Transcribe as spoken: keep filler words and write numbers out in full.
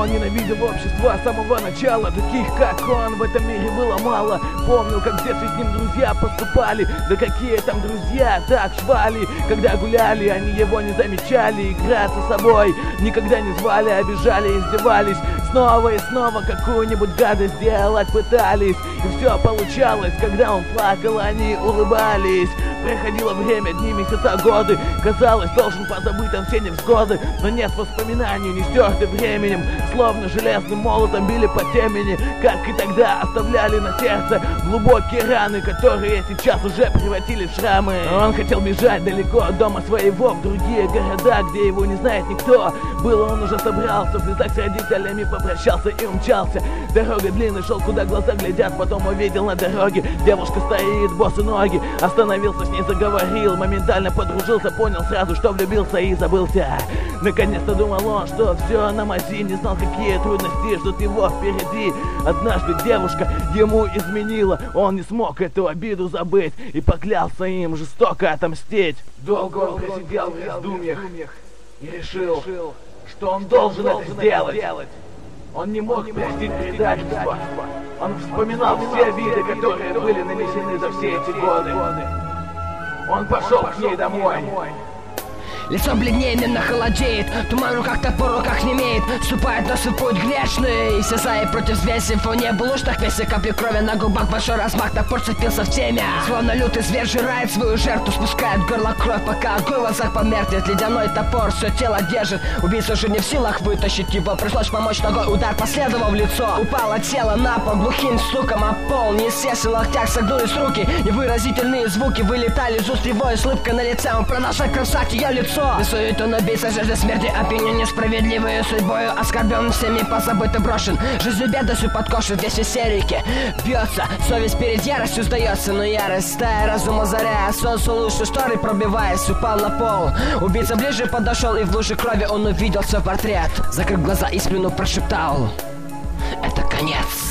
Он ненавидел общество с самого начала. Таких, как он, в этом мире было мало. Помнил, как в детстве с ним друзья поступали. Да какие там друзья, так швали. Когда гуляли, они его не замечали. Играться с собой никогда не звали, обижали, издевались. Снова и снова какую-нибудь гадость делать пытались. И все получалось, когда он плакал, они улыбались. Проходило время, дни, месяца, годы. Казалось, должен позабыть он все невзгоды. Но нет воспоминаний, не стерты временем. Словно железным молотом били по темени. Как и тогда оставляли на сердце глубокие раны, которые сейчас уже превратились в шрамы. Он хотел бежать далеко от дома своего, в другие города, где его не знает никто. Было он уже собрался, в слезах с родителями попрощался и умчался. Дорога длинная, шел куда глаза глядят. Потом увидел на дороге, девушка стоит, босые ноги. Остановился, с ней заговорил, моментально подружился, понял сразу, что влюбился и забылся. Наконец-то думал он, что все на мази, не знал, какие трудности ждут его впереди. Однажды девушка ему изменила, он не смог эту обиду забыть и поклялся им жестоко отомстить. Долго он просидел в раздумьях и решил, что он должен это сделать. Он не мог простить предательство. Он вспоминал все виды, которые были нанесены за все эти годы. Он пошел к ней домой. Лицо бледнее, менно холодеет. Туман в руках, топор в руках немеет. Ступает на свой путь грешный, исчезая против взвеси. В фоне булочных веси капли крови на губах. Большой размах, топор цепился в темя. Словно лютый зверь жирает свою жертву. Спускает в горло кровь, пока огонь в глазах померкнет. Ледяной топор все тело держит. Убийца уже не в силах вытащить его. Пришлось помочь ногой, удар последовал в лицо. Упало тело на пол глухим стуком о пол. Неестественно в локтях согнулись руки. Невыразительные звуки вылетали из уст его. И с улыбкой на лице он продолжает кромсать ее лицо. Рисует он убийца, жажда смерти, опьянен несправедливой судьбою, оскорблен всеми, позабыт и брошен. Жизнью бедностью подкошен, весь истерики бьется, совесть перед яростью сдается. Но ярость стая разум озаряя, солнце лучше шторы пробиваясь, упал на пол. Убийца ближе подошел, и в луже крови он увидел свой портрет. Закрыв глаза и сплюнув, прошептал: это конец.